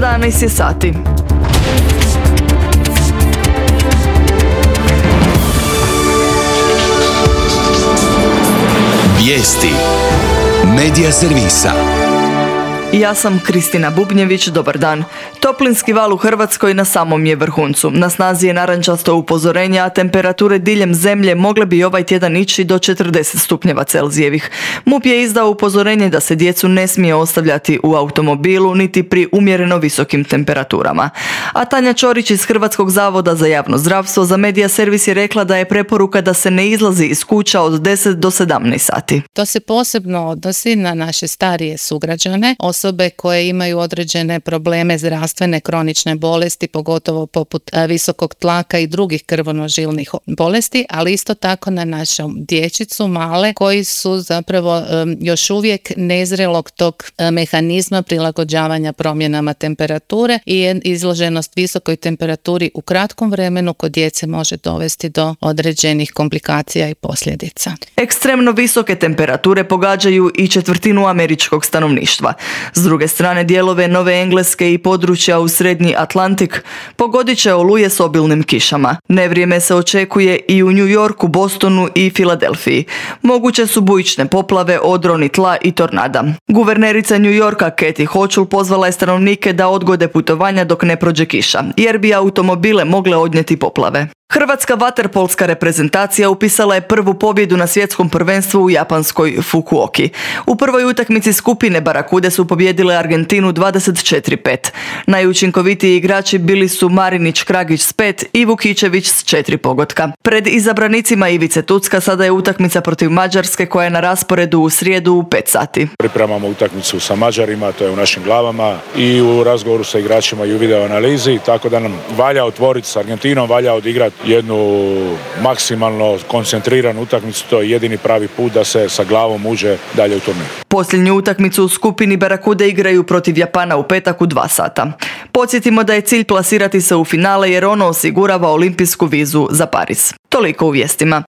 11 je sati. Vijesti Medija servisa. Ja sam Kristina Bubnjević, dobar dan. Toplinski val u Hrvatskoj na samom je vrhuncu. Na snazi je narančasto upozorenje, a temperature diljem zemlje mogle bi ovaj tjedan ići do 40 stupnjeva Celzijevih. MUP je izdao upozorenje da se djecu ne smije ostavljati u automobilu niti pri umjereno visokim temperaturama. A Tanja Ćorić iz Hrvatskog zavoda za javno zdravstvo za Medija servis je rekla da je preporuka da se ne izlazi iz kuća od 10 do 17 sati. To se posebno odnosi na naše starije sugrađane, osobe koje imaju određene probleme zdravstvene kronične bolesti, pogotovo poput visokog tlaka i drugih krvonožilnih bolesti, ali isto tako na našu dječicu male koji su zapravo još uvijek nezrelog tog mehanizma prilagođavanja promjenama temperature i izloženost visokoj temperaturi u kratkom vremenu kod djece može dovesti do određenih komplikacija i posljedica. Ekstremno visoke temperature pogađaju i četvrtinu američkog stanovništva. S druge strane, dijelove Nove Engleske i područja u Srednji Atlantik pogodit će oluje s obilnim kišama. Nevrijeme se očekuje i u New Yorku, Bostonu i Filadelfiji. Moguće su bujične poplave, odroni tla i tornada. Guvernerica New Yorka Kathy Hochul pozvala je stanovnike da odgode putovanja dok ne prođe kiša, jer bi automobile mogle odnijeti poplave. Hrvatska vaterpolska reprezentacija upisala je prvu pobjedu na svjetskom prvenstvu u japanskoj Fukuoki. U prvoj utakmici skupine Barakude su pobijedile Argentinu 24-5. Najučinkovitiji igrači bili su Marinić Kragić s 5 i Vukičević s 4 pogotka. Pred izabranicima Ivice Tucka sada je utakmica protiv Mađarske koja je na rasporedu u srijedu u 5 sati. Pripremamo utakmicu sa Mađarima, to je u našim glavama i u razgovoru sa igračima i u video analizi, tako da nam valja otvoriti s Argentinom, valja odigrati jednu maksimalno koncentriranu utakmicu, to je jedini pravi put da se sa glavom uđe dalje u turnir. Posljednju utakmicu u skupini Barakude igraju protiv Japana u petak u 2 sata. Podsjetimo da je cilj plasirati se u finale jer ono osigurava olimpijsku vizu za Pariz. Toliko u vijestima.